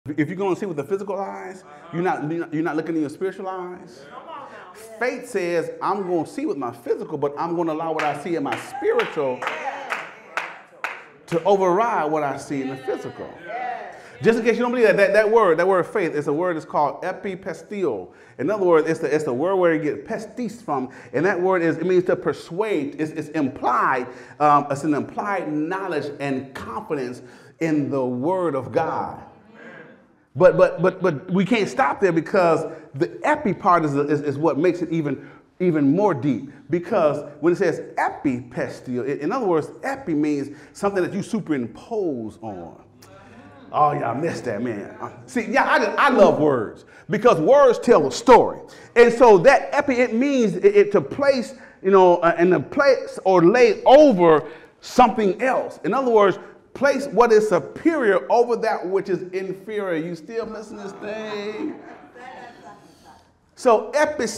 If you're going to see with the physical eyes, you're not looking in your spiritual eyes. Faith says, I'm going to see with my physical, but I'm going to allow what I see in my spiritual to override what I see in the physical. Just in case you don't believe that word faith is a word that's called epipistio. In other words, it's the word where you get pestis from, and that word it means to persuade. It's implied. It's an implied knowledge and confidence in the word of God. But we can't stop there, because the epi part is what makes it even more deep. Because when it says epipestio, in other words, epi means something that you superimpose on. Oh, yeah, I missed that, man. See, yeah, I love words, because words tell a story. And so that epi, it means it to place, in a place or lay over something else. In other words, place what is superior over that which is inferior. You still missing this thing? So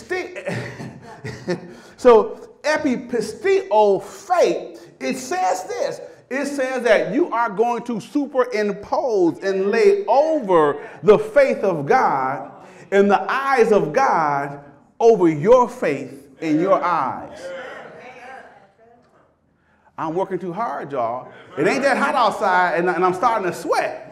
epipistio faith, it says this. It says that you are going to superimpose and lay over the faith of God and the eyes of God over your faith in your eyes. I'm working too hard, y'all. It ain't that hot outside, and I'm starting to sweat.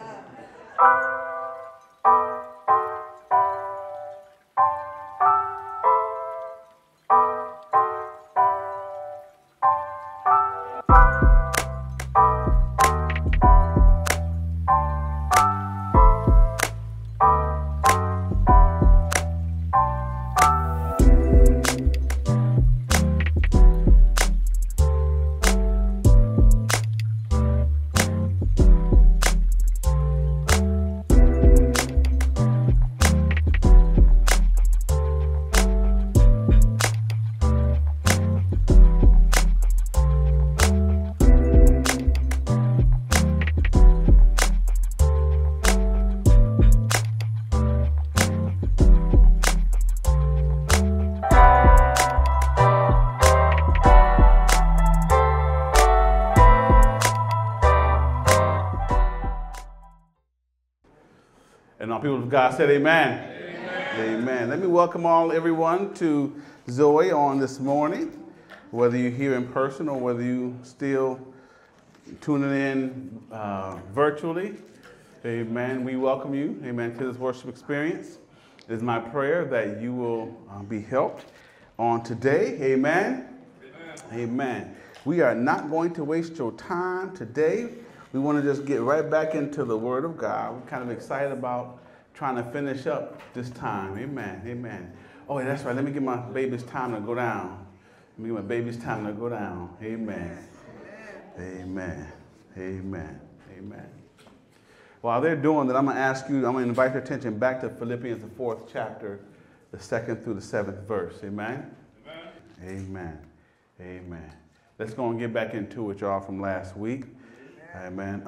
And all people of God said amen. Amen. Amen. Let me welcome everyone to Zoe on this morning, whether you're here in person or whether you still tuning in virtually. Amen. We welcome you, amen, to this worship experience. It is my prayer that you will be helped on today. Amen. Amen. Amen. We are not going to waste your time today. We want to just get right back into the Word of God. We're kind of excited about trying to finish up this time. Amen. Amen. Oh, yeah, that's right. Let me give my babies time to go down. Let me give my babies time to go down. Amen. Amen. Amen. Amen. While they're doing that, I'm going to invite your attention back to Philippians, the 4th chapter, the 2nd through the 7th verse. Amen. Amen. Amen. Let's go and get back into it, y'all, from last week. Amen.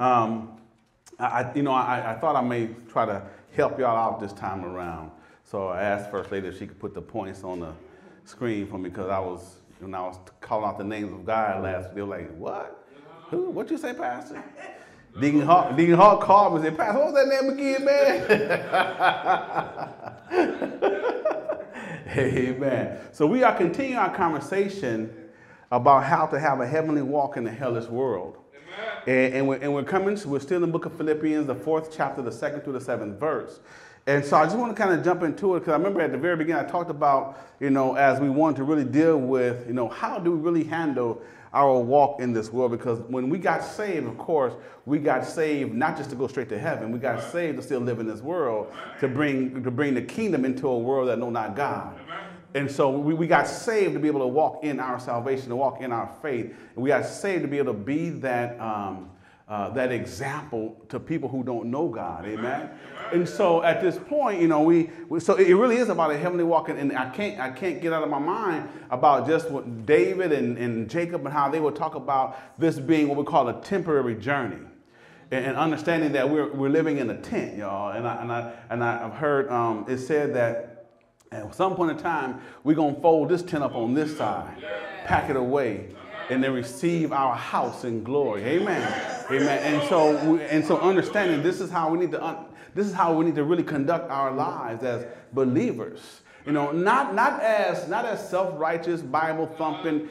I thought I may try to help y'all out this time around. So I asked First Lady if she could put the points on the screen for me, because when I was calling out the names of God last week, they were like, what? Who? What you say, Pastor? Deacon Hawk called me and said, Pastor, what was that name again, man? Amen. So we are continuing our conversation about how to have a heavenly walk in the hellish world. We're still in the book of Philippians, the 4th chapter, the 2nd through the 7th verse. And so I just want to kind of jump into it, because I remember at the very beginning I talked about, as we want to really deal with, how do we really handle our walk in this world? Because when we got saved, of course, we got saved not just to go straight to heaven. We got saved to still live in this world, to bring the kingdom into a world that know not God. And so we got saved to be able to walk in our salvation, to walk in our faith. And we got saved to be able to be that example to people who don't know God. Amen. And so at this point, so it really is about a heavenly walk. And I can't get out of my mind about just what David and Jacob and how they would talk about this being what we call a temporary journey. And understanding that we're living in a tent, y'all. And I've heard it said that at some point in time, we're going to fold this tent up on this side, pack it away, and then receive our house in glory. Amen. Amen. And so understanding this is how we need to This is how we need to really conduct our lives as believers. You know, not as self-righteous, Bible thumping,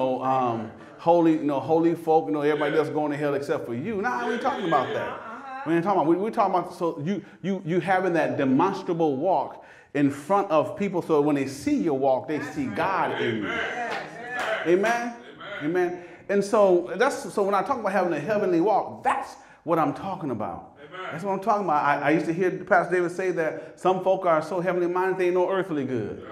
holy folk, everybody else going to hell except for you. Nah, we ain't talking about that. We ain't talking about. We're talking about so you having that demonstrable walk in front of people, so when they see your walk, they see God in you. Amen. Amen. And so when I talk about having a heavenly walk, that's what I'm talking about. That's what I'm talking about. I used to hear Pastor David say that some folk are so heavenly minded they ain't no earthly good.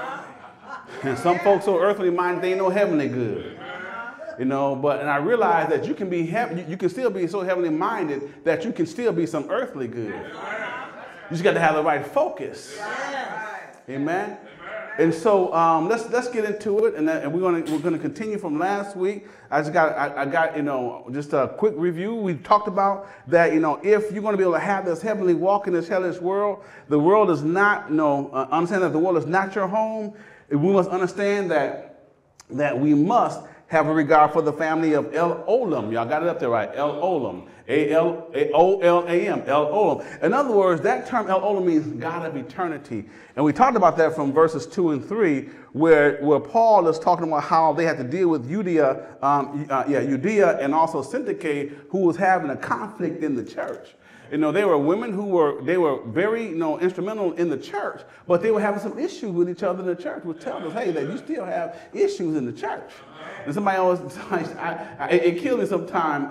And some folks so earthly minded they ain't no heavenly good. And I realized that you can be you can still be so heavenly minded that you can still be some earthly good. You just got to have the right focus. Amen. And so let's get into it, and we're gonna continue from last week. I got just a quick review. We talked about that if you're going to be able to have this heavenly walk in this hellish world, the world is not understand that the world is not your home. We must understand that we must have a regard for the family of El Olam. Y'all got it up there, right? El Olam. A-L-O-L-A-M. El Olam. In other words, that term El Olam means God of eternity. And we talked about that from verses 2 and 3, where Paul is talking about how they had to deal with Judea and also Syntyche, who was having a conflict in the church. They were women who were very, instrumental in the church, but they were having some issues with each other in the church, which tells us, hey, that you still have issues in the church. And somebody always, it kills me sometimes,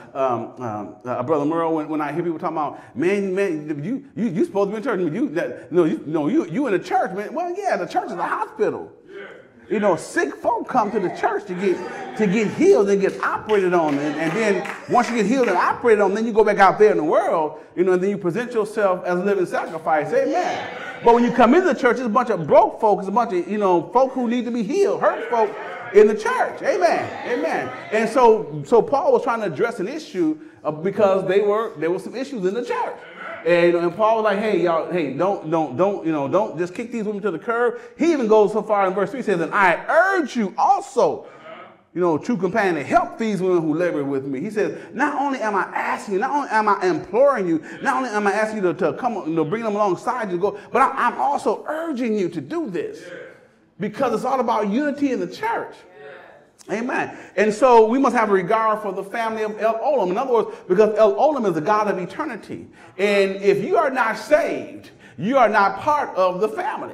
Brother Merle, when I hear people talking about, man, you supposed to be in church. You in the church, man. Well, yeah, the church is a hospital. Sick folk come to the church to get healed and get operated on. And then once you get healed and operated on, then you go back out there in the world, and then you present yourself as a living sacrifice. Amen. But when you come into the church, it's a bunch of broke folks, a bunch of, folk who need to be healed, hurt folk in the church. Amen. Amen. And so Paul was trying to address an issue because there were some issues in the church. And Paul was like, hey, y'all, don't just kick these women to the curb. He even goes so far in verse 3, says, and I urge you also, true companion, to help these women who labor with me. He says, not only am I asking you, not only am I imploring you, not only am I asking you to come, bring them alongside you to go, but I'm also urging you to do this because it's all about unity in the church. Amen. And so we must have a regard for the family of El Olam. In other words, because El Olam is the God of eternity. And if you are not saved, you are not part of the family.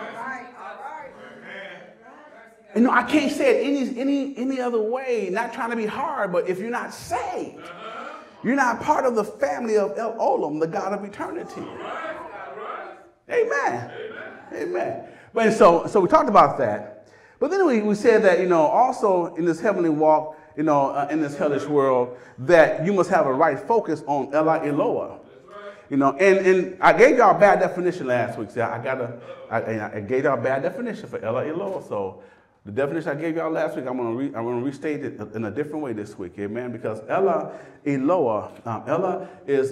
And I can't say it any other way, not trying to be hard, but if you're not saved, you're not part of the family of El Olam, the God of eternity. Amen. Amen. But so we talked about that. But then we said that, also in this heavenly walk, in this hellish world, that you must have a right focus on Ella Eloah. And I gave y'all a bad definition last week. So I gave y'all a bad definition for Ella Eloah. So the definition I gave y'all last week, I'm going to restate it in a different way this week. Amen. Because Ella Eloah, Ella is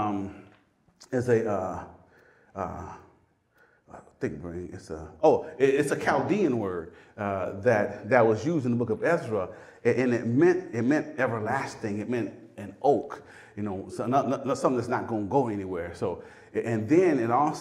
it's a Chaldean word that was used in the book of Ezra, and it meant everlasting. It meant an oak, so not something that's not going to go anywhere. So, and then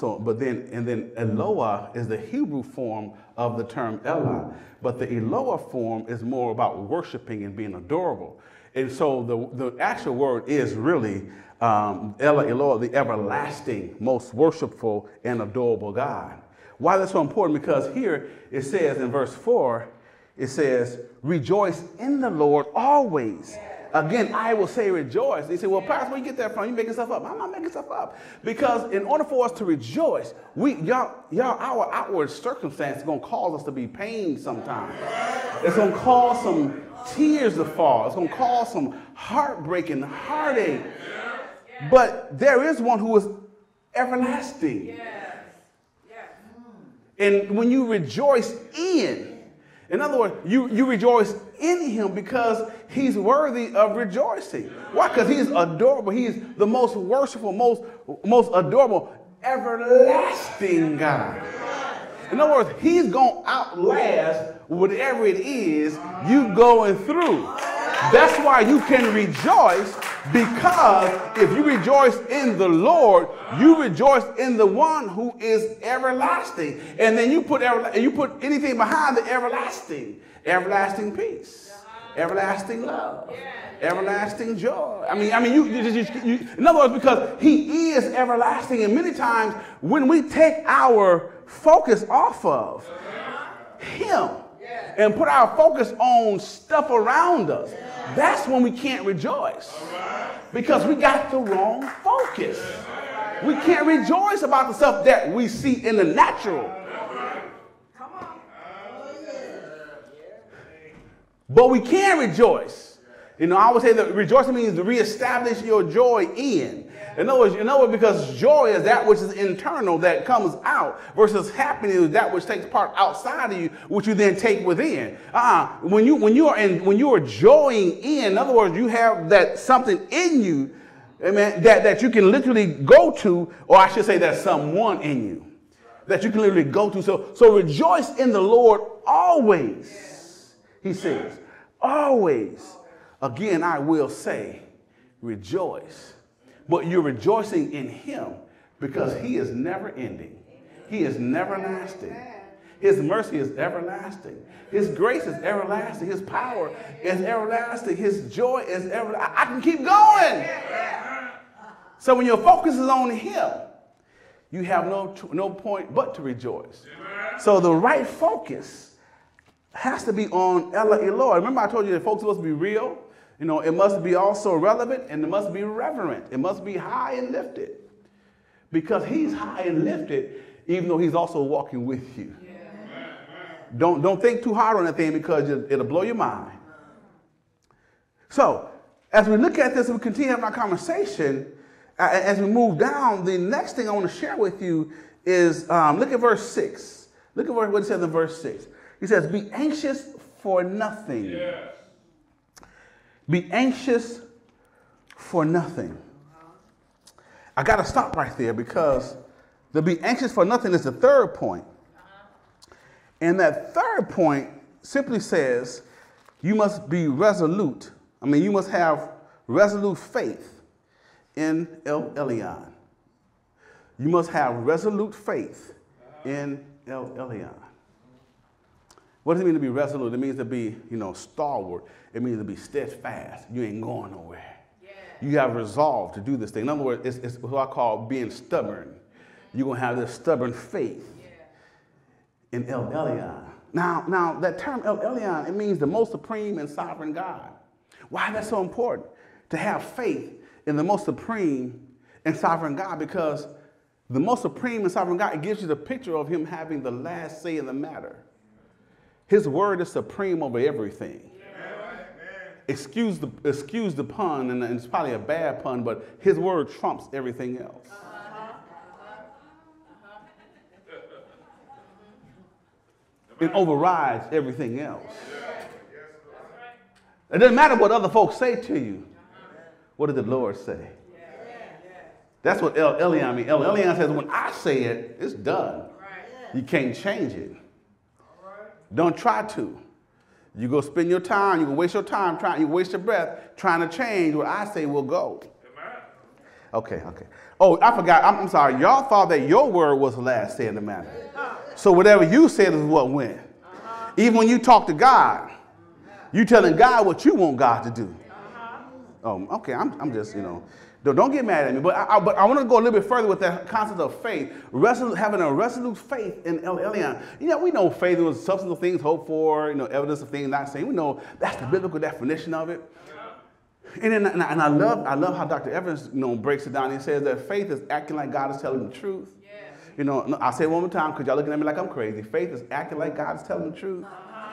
Eloah is the Hebrew form of the term Elah, but the Eloah form is more about worshiping and being adorable. And so the actual word is really Ella Eloah, the everlasting, most worshipful and adorable God. Why that's so important? Because here it says in verse 4, it says, rejoice in the Lord always. Again, I will say rejoice. They say, well, Pastor, where you get that from? You making stuff up. I'm not making stuff up. Because in order for us to rejoice, our outward circumstance is going to cause us to be pained sometimes. It's going to cause some tears to fall. It's going to cause some heartbreak and heartache. But there is one who is everlasting. And when you rejoice in other words, you rejoice in him because he's worthy of rejoicing. Why? Because he's adorable. He's the most worshipful, most adorable, everlasting God. In other words, he's going to outlast whatever it is you going through. That's why you can rejoice Because if you rejoice in the Lord, you rejoice in the one who is everlasting. And then you put anything behind the everlasting. Everlasting peace, everlasting love, everlasting joy. I mean, you, in other words, because he is everlasting, and many times when we take our focus off of him and put our focus on stuff around us, that's when we can't rejoice, because we got the wrong focus. We can't rejoice about the stuff that we see in the natural. But we can rejoice. You know, I always say that rejoicing means to reestablish your joy in. In other words, because joy is that which is internal, that comes out, versus happiness is that which takes part outside of you, which you then take within. When you are joying in other words, you have that something in you, amen, that you can literally go to, or I should say there's someone in you that you can literally go to. So rejoice in the Lord always, he says. Always. Again, I will say, rejoice. But you're rejoicing in him because he is never ending. He is never lasting. His mercy is everlasting. His grace is everlasting. His power is everlasting. His joy is everlasting. I can keep going. So when your focus is on him, you have no point but to rejoice. So the right focus has to be on Ella Eloi. Remember I told you that folks supposed to be real? You know, it must be also relevant, and it must be reverent. It must be high and lifted. Because he's high and lifted, even though he's also walking with you. Yeah. Don't think too hard on that thing, because it'll blow your mind. So, as we look at this and we continue having our conversation, as we move down, the next thing I want to share with you is, look at verse 6. Look at what it says in verse 6. He says, be anxious for nothing. Yes. Be anxious for nothing. I got to stop right there, because the be anxious for nothing is the third point. And that third point simply says you must be resolute. I mean, you must have resolute faith in El Elyon. You must have resolute faith in El Elyon. What does it mean to be resolute? It means to be, stalwart. It means to be steadfast. You ain't going nowhere. Yeah. You have resolve to do this thing. In other words, it's what I call being stubborn. You're going to have this stubborn faith in El Elyon. Now, that term El Elyon, it means the most supreme and sovereign God. Why is that so important? To have faith in the most supreme and sovereign God, because the most supreme and sovereign God, it gives you the picture of him having the last say in the matter. His word is supreme over everything. Amen. Excuse the pun, and it's probably a bad pun, but his word trumps everything else. It overrides everything else. It doesn't matter what other folks say to you. What did the Lord say? That's what El Elyon means. El Elyon says, when I say it, it's done. You can't change it. Don't try to. You go spend your time, you go waste your time, you waste your breath trying to change what I say will go. Okay. Oh, I forgot. I'm sorry. Y'all thought that your word was the last say in the matter. So whatever you said is what went. Even when you talk to God, you telling God what you want God to do. Oh, okay. I'm just, Don't get mad at me, but I want to go a little bit further with that concept of faith. Having a resolute faith in El Elyon. We know faith was substance of things hoped for, evidence of things not seen. We know that's the biblical definition of it. And I love how Dr. Evans, breaks it down. He says that faith is acting like God is telling the truth. Yeah. I'll say it one more time because y'all looking at me like I'm crazy. Faith is acting like God is telling the truth.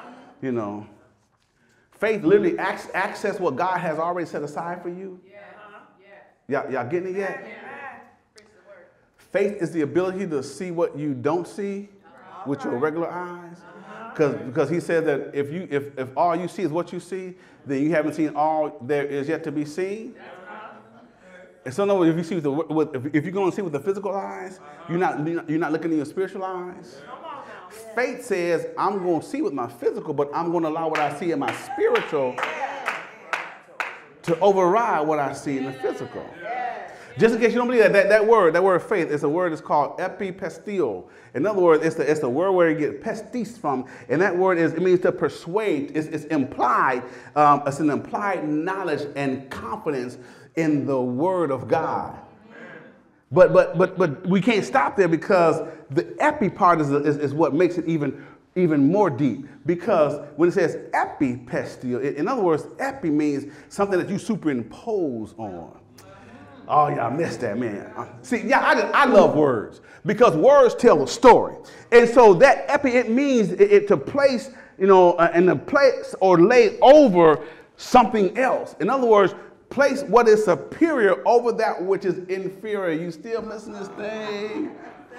Faith literally access what God has already set aside for you. Yeah. Y'all getting it yet? Yeah. Faith is the ability to see what you don't see with your regular eyes. Because he said that if all you see is what you see, then you haven't seen all there is yet to be seen. And so, in other words, if you're going to see with the physical eyes, you're not looking in your spiritual eyes. Faith says, I'm going to see with my physical, but I'm going to allow what I see in my spiritual to override what I see in the physical. Just in case you don't believe that word faith, is a word that's called epipistio. In other words, it's the word where you get pestis from, and that word it means to persuade. It's implied. It's an implied knowledge and confidence in the word of God. But we can't stop there, because the epi part is what makes it even more deep. Because when it says epipistio, in other words, epi means something that you superimpose on. Oh, yeah, I missed that, man. See, yeah, I love words, because words tell a story. And so that epi, it means it to place, in a place or lay over something else. In other words, place what is superior over that which is inferior. You still missing this thing?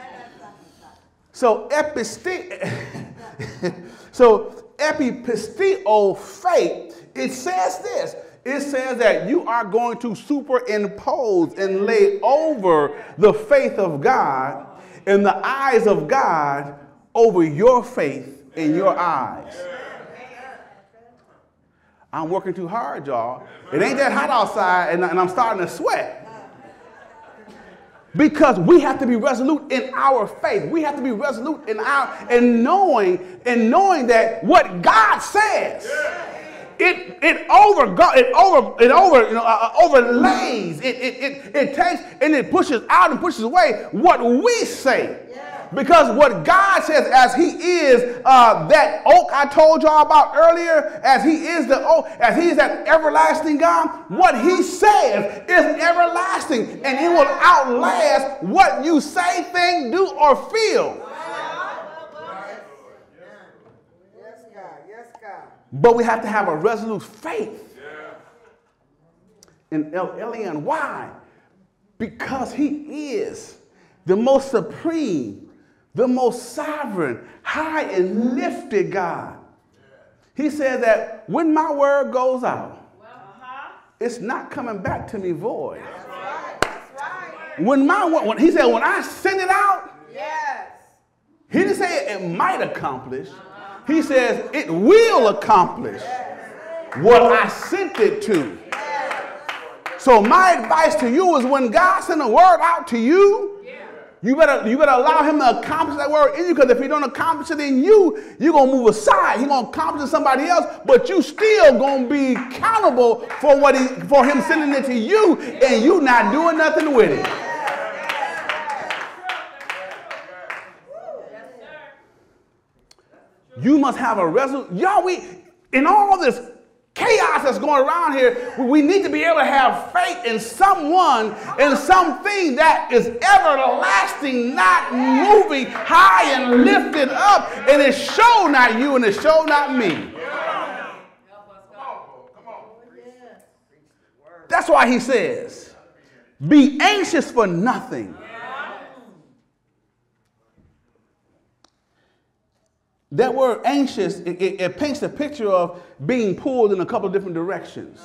So epipistio faith, it says this. It says that you are going to superimpose and lay over the faith of God and the eyes of God over your faith in your eyes. I'm working too hard, y'all. It ain't that hot outside, and I'm starting to sweat. Because we have to be resolute in our faith. We have to be resolute in knowing that what God says, it overlays. It takes and it pushes out and pushes away what we say. Because what God says, as he is that oak I told y'all about earlier, as he is the oak, as he is that everlasting God, what he says is everlasting, and it will outlast what you say, think, do, or feel. Yes, God. Yes, God. But we have to have a resolute faith in El Elyon. Why? Because he is the most supreme, the most sovereign, high and lifted God. He said that when my word goes out, it's not coming back to me void. That's right. That's right. When he said, when I send it out, Yes. he didn't say it might accomplish. He says it will accomplish what I sent it to. So my advice to you is, when God sends a word out to you, you better allow him to accomplish that word in you, because if he don't accomplish it in you, you're going to move aside. He's going to accomplish it in somebody else, but you still going to be accountable for him sending it to you, and you not doing nothing with it. You must have a resolute. Y'all, in all this chaos that's going around here, we need to be able to have faith in someone and something that is everlasting, not moving, high and lifted up, and it show not you and it show not me. That's why he says, be anxious for nothing. That word anxious, it paints a picture of being pulled in a couple of different directions.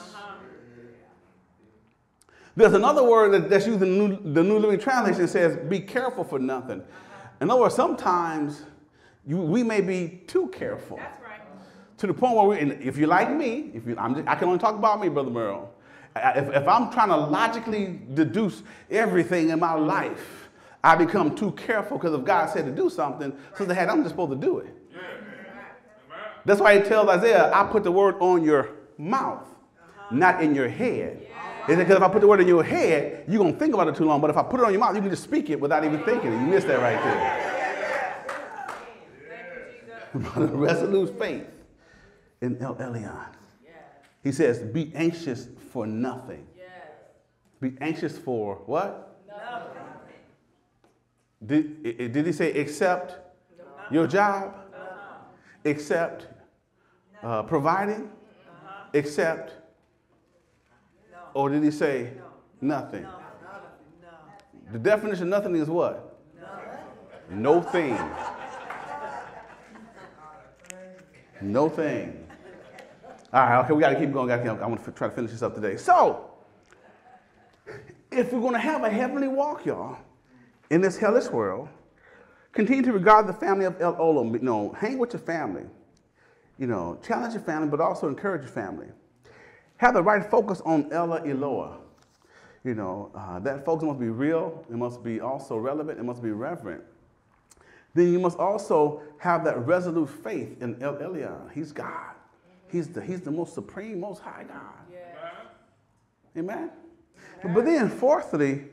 There's another word that's used in the New Living Translation that says, be careful for nothing. In other words, sometimes we may be too careful. That's right. To the point where, if you're like me, I can only talk about me, Brother Merrill. If I'm trying to logically deduce everything in my life, I become too careful, because if God said to do something, so I'm just supposed to do it. That's why he tells Isaiah, I put the word on your mouth, not in your head. It's because if I put the word in your head, you're going to think about it too long. But if I put it on your mouth, you can just speak it without even thinking it. You missed that right there. Resolute faith in El Elyon. He says, be anxious for nothing. Be anxious for what? Nothing. Did he say except your job? Except providing? Except? Or did he say nothing? The definition of nothing is what? No thing. No thing. All right, okay, we got to keep going. I want to try to finish this up today. So, if we're going to have a heavenly walk, y'all, in this hellish world, continue to regard the family of El Olam. Hang with your family. Challenge your family, but also encourage your family. have the right focus on Ella Eloah. You know, that focus must be real. It must be also relevant. It must be reverent. Then you must also have that resolute faith in El Elyon. He's God. He's the most supreme, most high God. Yeah. Amen? But then fourthly,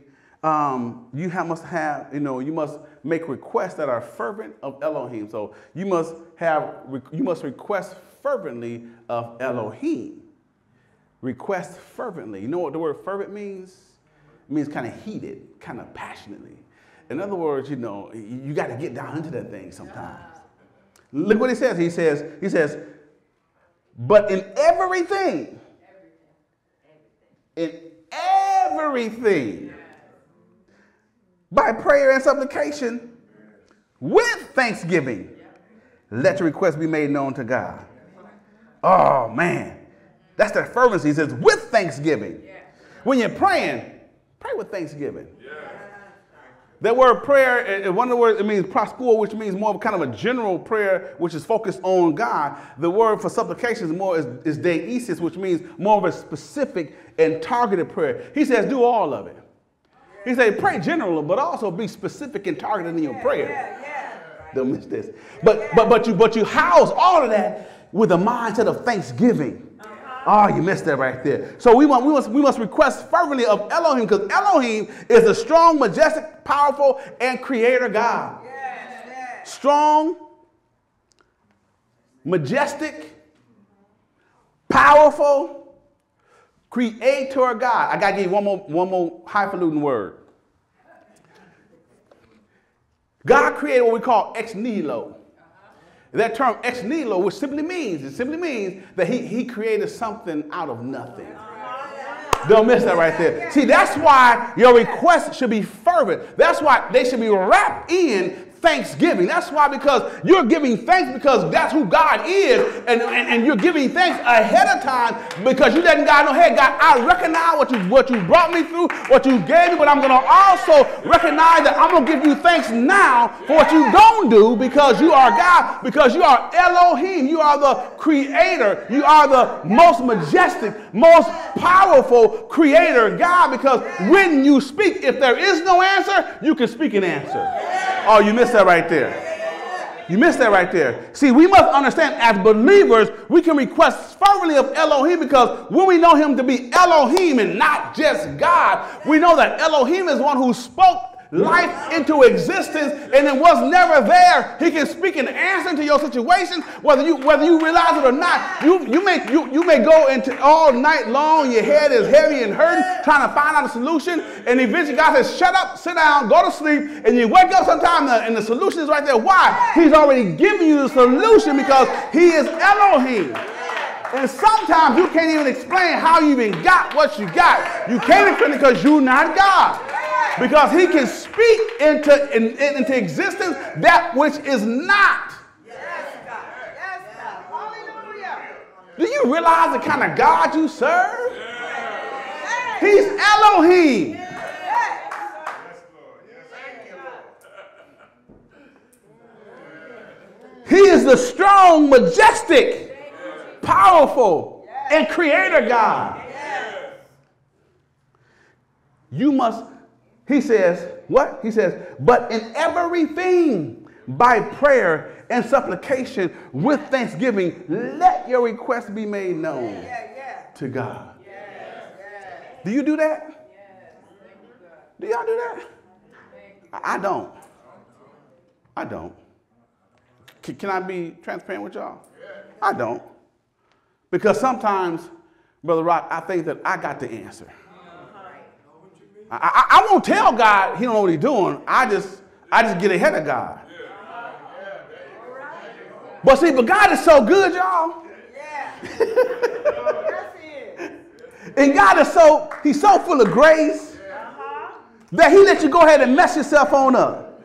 you must make requests that are fervent of Elohim. So you must request fervently of Elohim. Request fervently. You know what the word fervent means? It means kind of heated, kind of passionately. In other words, you know, you got to get down into that thing sometimes. Look what he says. He says, but in everything, by prayer and supplication, with thanksgiving, let your requests be made known to God. Oh, man. That's that fervency. He says, with thanksgiving. When you're praying, pray with thanksgiving. That word prayer, one of the words, it means proskuo, which means more of kind of a general prayer, which is focused on God. The word for supplication is deesis, which means more of a specific and targeted prayer. He says, do all of it. He says, pray general, but also be specific and targeted in your prayer. Don't miss this. But you house all of that with a mindset of thanksgiving. Oh, you missed that right there. So we must request fervently of Elohim, because Elohim is a strong, majestic, powerful, and creator God. Yes. Strong, majestic, powerful, creator God. I got to give you one more highfalutin word. God created what we call ex nihilo. That term ex nihilo, which simply means that he created something out of nothing. Don't miss that right there. See, that's why your requests should be fervent. That's why they should be wrapped in thanksgiving. That's why, because you're giving thanks because that's who God is, and you're giving thanks ahead of time because you letting God know, hey, God, I recognize what you brought me through, what you gave me, but I'm going to also recognize that I'm going to give you thanks now for what you don't do, because you are God, because you are Elohim. You are the creator. You are the most majestic, most powerful creator God, because when you speak, if there is no answer, you can speak an answer. Oh, you missed that right there. You missed that right there. See, we must understand, as believers, we can request fervently of Elohim, because when we know him to be Elohim and not just God, we know that Elohim is one who spoke life into existence and it was never there. He can speak an answer to your situation, whether you realize it or not. You may go into all night long, your head is heavy and hurting, trying to find out a solution, and eventually God says, shut up, sit down, go to sleep, and you wake up sometime and the solution is right there. Why? He's already given you the solution, because he is Elohim. And sometimes you can't even explain how you even got what you got. You can't explain it because you're not God. Because he can speak into existence that which is not. Yes, God. Yes, God. Hallelujah. Do you realize the kind of God you serve? Yes. He's Elohim. Yes. He is the strong, majestic, powerful, and creator God. You must. He says, what? He says, but in everything, by prayer and supplication with thanksgiving, let your requests be made known to God. Do you do that? Do y'all do that? I don't. I don't. Can I be transparent with y'all? I don't. Because sometimes, Brother Rock, I think that I got the answer. I won't tell God he don't know what he's doing. I just get ahead of God. But God is so good, y'all. And God is he's so full of grace that he lets you go ahead and mess yourself on up.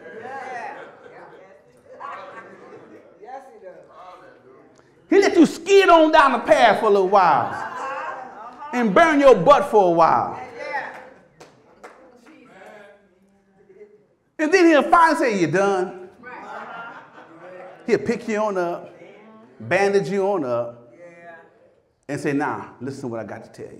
He let you skid on down the path for a little while and burn your butt for a while. And then he'll finally say, you're done. He'll pick you on up, bandage you on up, and say, now, listen to what I got to tell you.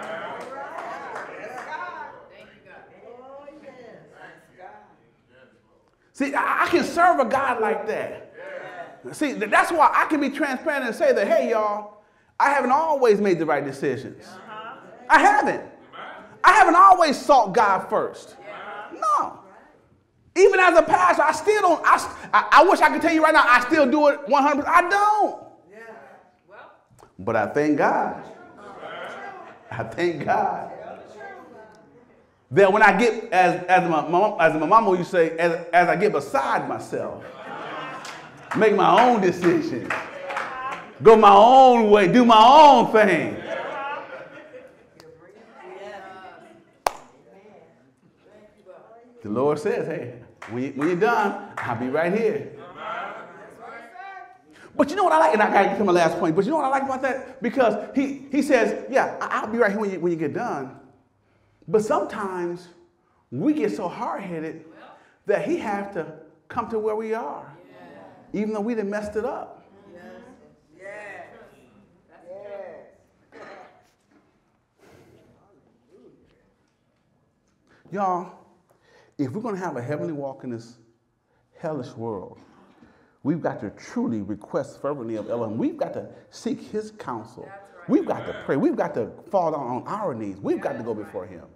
See, I can serve a God like that. See, that's why I can be transparent and say that, hey, y'all, I haven't always made the right decisions. I haven't. I haven't always sought God first. No. Even as a pastor, I still don't. I wish I could tell you right now, I still do it 100%. I don't. But I thank God. I thank God. That when I get, as my mama used to say, as I get beside myself, make my own decisions, go my own way, do my own thing. The Lord says, hey, when you're done, I'll be right here. But you know what I like? And I got to get to my last point. But you know what I like about that? Because he says, yeah, I'll be right here when you get done. But sometimes we get so hard-headed that he has to come to where we are, even though we done messed it up. Y'all, if we're going to have a heavenly walk in this hellish world, we've got to truly request fervently of Elohim. We've got to seek his counsel. Right. We've got to pray. We've got to fall down on our knees. We've got to go before him.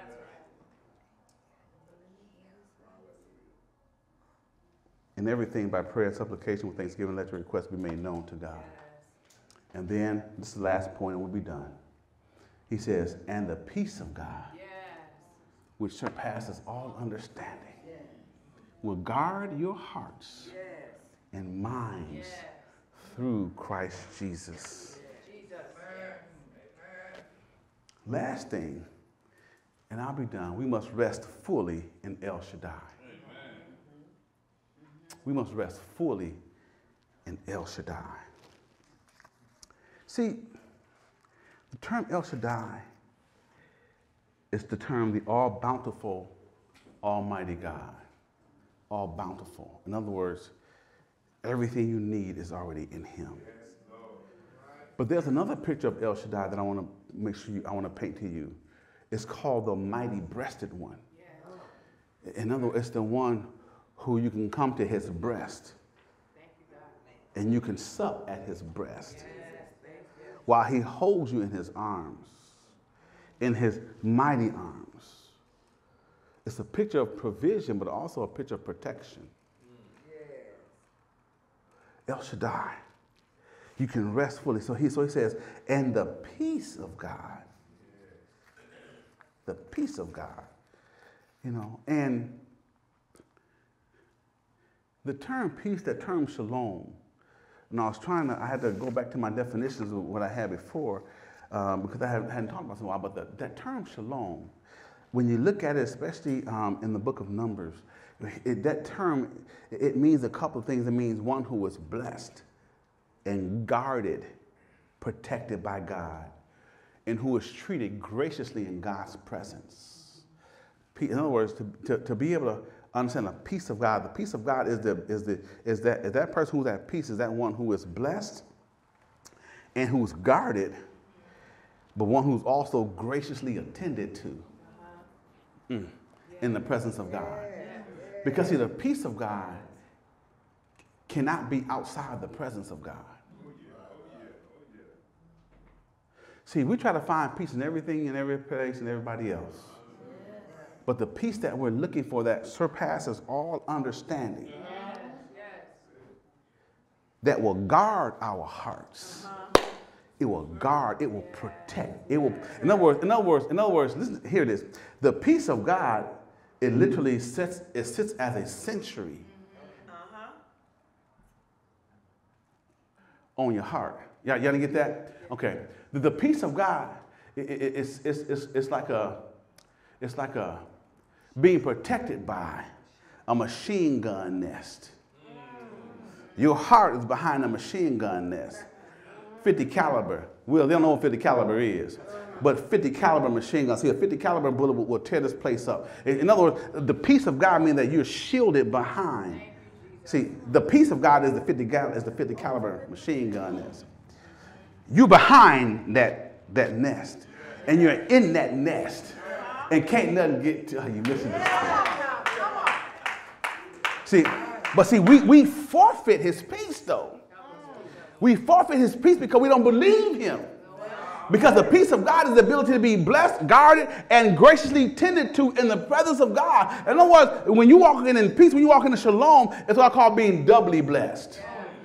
And everything by prayer and supplication with thanksgiving, let your requests be made known to God. And then, this is the last point and we'll be done. He says, and the peace of God, which surpasses all understanding, will guard your hearts and minds through Christ Jesus. Last thing, and I'll be done, we must rest fully in El Shaddai. We must rest fully in El Shaddai. See, the term El Shaddai is the term the all-bountiful, almighty God. All bountiful. In other words, everything you need is already in him. But there's another picture of El Shaddai that I want to make sure I want to paint to you. It's called the mighty-breasted one. In other words, it's the one who you can come to his breast and you can sup at his breast while he holds you in his arms, in his mighty arms. It's a picture of provision, but also a picture of protection. El Shaddai. You can rest fully. So he says, and the peace of God. The peace of God. You know, and the term peace, that term shalom, and I had to go back to my definitions of what I had before, because I hadn't talked about it in a while, but that term shalom, when you look at it, especially in the book of Numbers, that term, it means a couple of things. It means one who was blessed and guarded, protected by God, and who is treated graciously in God's presence. In other words, to be able to understand the peace of God, the peace of God is that person who's at peace, is that one who is blessed and who's guarded, but one who's also graciously attended to in the presence of God. Because see, the peace of God cannot be outside the presence of God. See, we try to find peace in everything and every place and everybody else. But the peace that we're looking for that surpasses all understanding, that will guard our hearts. It will guard, it will protect. It will, in other words, listen, hear this. The peace of God, it literally sits as a sentry on your heart. Y'all didn't get that? Okay. The peace of God, it's like a being protected by a machine gun nest. Your heart is behind a machine gun nest. 50 caliber. Well, they don't know what 50 caliber is, but 50 caliber machine gun. See, a 50 caliber bullet will tear this place up. In other words, the peace of God means that you're shielded behind. See, the peace of God is the 50 caliber machine gun nest. you're behind that nest. And you're in that nest. And can't nothing get to you. Listen to this. See, we forfeit his peace, though. We forfeit his peace because we don't believe him. Because the peace of God is the ability to be blessed, guarded, and graciously tended to in the presence of God. In other words, when you walk in peace, when you walk in shalom, it's what I call being doubly blessed.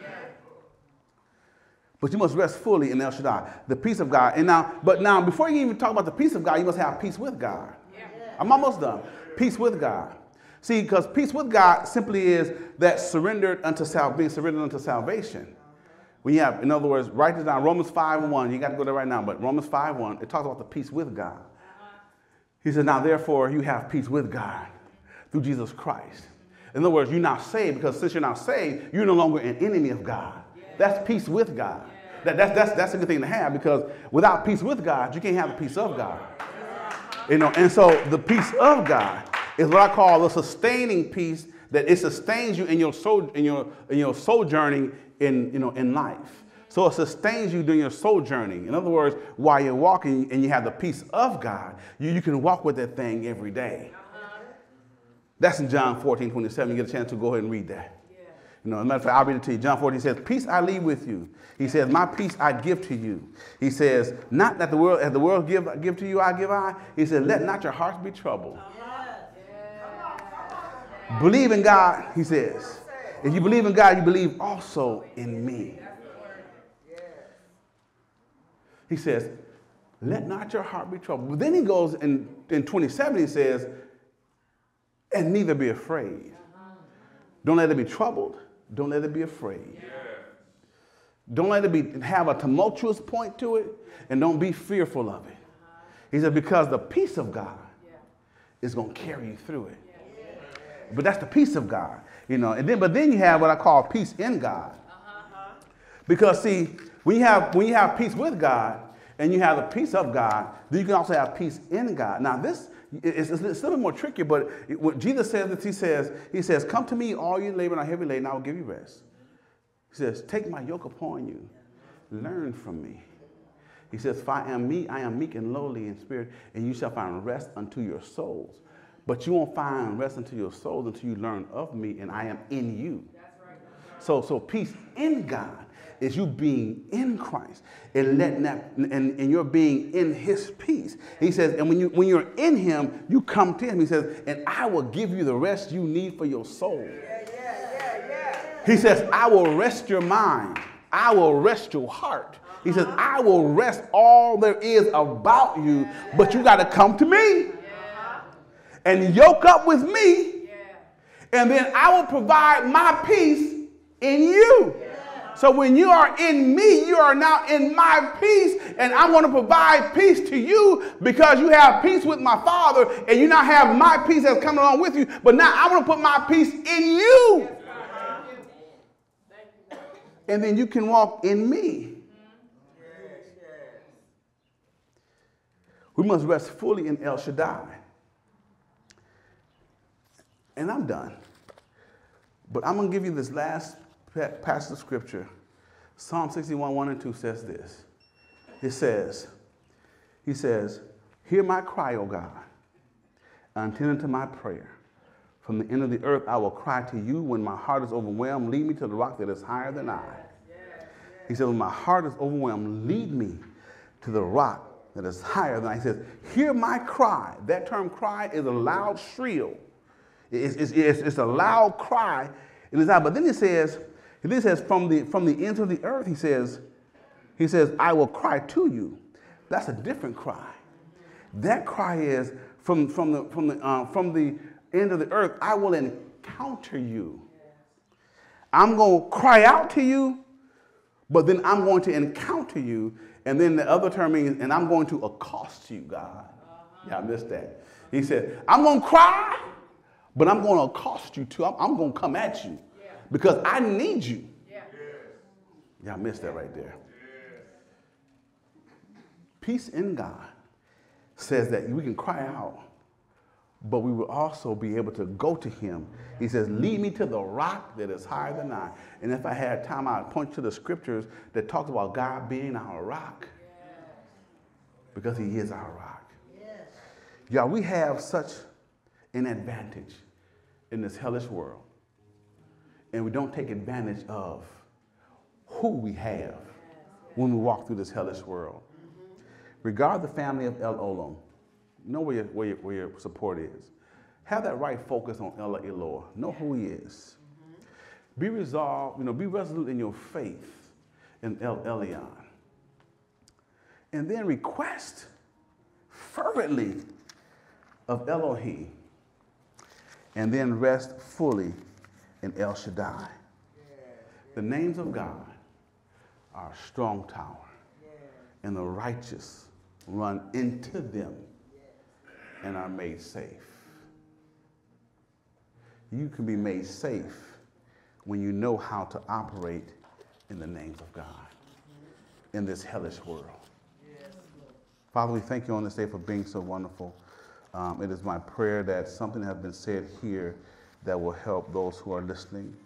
But you must rest fully in El Shaddai, the peace of God. But now, before you even talk about the peace of God, you must have peace with God. I'm almost done. Peace with God. See, because peace with God simply is that being surrendered unto salvation. We have, in other words, write this down, Romans 5:1. You got to go there right now, but Romans 5:1, it talks about the peace with God. He says, now therefore you have peace with God through Jesus Christ. In other words, you're not saved because since you're not saved, you're no longer an enemy of God. That's peace with God. That's a good thing to have because without peace with God, you can't have the peace of God. And so the peace of God is what I call the sustaining peace, that it sustains you in your sojourning in life. So it sustains you during your sojourning. In other words, while you're walking and you have the peace of God, you can walk with that thing every day. That's in John 14:27. You get a chance to go ahead and read that. As a matter of fact, I'll read it to you. John 14 says, peace I leave with you. He says, my peace I give to you. He says, not that the world give to you, I give I. He said, let not your hearts be troubled. Believe in God, he says. If you believe in God, you believe also in me. He says, let not your heart be troubled. But then he goes in 27, he says, and neither be afraid. Don't let it be troubled. Don't let it be afraid. Don't let it have a tumultuous point to it, and don't be fearful of it. He said, because the peace of God is going to carry you through it. But that's the peace of God, but then you have what I call peace in God. Because see, when you have peace with God and you have the peace of God, then you can also have peace in God. Now this it's a little bit more tricky, but what Jesus says, he says, come to me, all you labor and are heavy laden, I will give you rest. He says, take my yoke upon you, learn from me. He says, for I am meek and lowly in spirit, and you shall find rest unto your souls. But you won't find rest unto your souls until you learn of me, and I am in you. So peace in God is you being in Christ and letting that, and you're being in his peace. He says, and when you're in him, you come to him. He says, and I will give you the rest you need for your soul. He says, I will rest your mind. I will rest your heart. He says, I will rest all there is about you, but you got to come to me and yoke up with me, and then I will provide my peace in you. So when you are in me, you are now in my peace, and I'm going to provide peace to you because you have peace with my Father, and you now have my peace that's coming along with you, but now I'm going to put my peace in you. And then you can walk in me. We must rest fully in El Shaddai. And I'm done. But I'm going to give you this last passage of scripture. Psalm 61:1-2 says this. He says, hear my cry, O God, and attend unto my prayer. From the end of the earth I will cry to you when my heart is overwhelmed. Lead me to the rock that is higher than I. He said, when my heart is overwhelmed, lead me to the rock that is higher than I. He says, hear my cry. That term cry is a loud shrill. It's a loud cry. But then it says from the ends of the earth, he says, I will cry to you. That's a different cry. That cry is from the end of the earth, I will encounter you. I'm going to cry out to you, but then I'm going to encounter you. And then the other term means, and I'm going to accost you, God. Yeah, I missed that. He said, I'm going to cry, but I'm going to accost you too. I'm going to come at you because I need you. Yeah, I missed that right there. Peace in God says that we can cry out, but we will also be able to go to him. He says, lead me to the rock that is higher than I. And if I had time, I'd point to the scriptures that talks about God being our rock. Because he is our rock. Yeah, we have such an advantage in this hellish world. And we don't take advantage of who we have when we walk through this hellish world. Regard the family of El Olam. Know where your support is. Have that right focus on El Elor. Know who he is. Be resolved, be resolute in your faith in El Elyon. And then request fervently of Elohim. And then rest fully in El Shaddai. The names of God are a strong tower. And the righteous run into them and are made safe. You can be made safe when you know how to operate in the names of God in this hellish world. Father, we thank you on this day for being so wonderful. It is my prayer that something has been said here that will help those who are listening.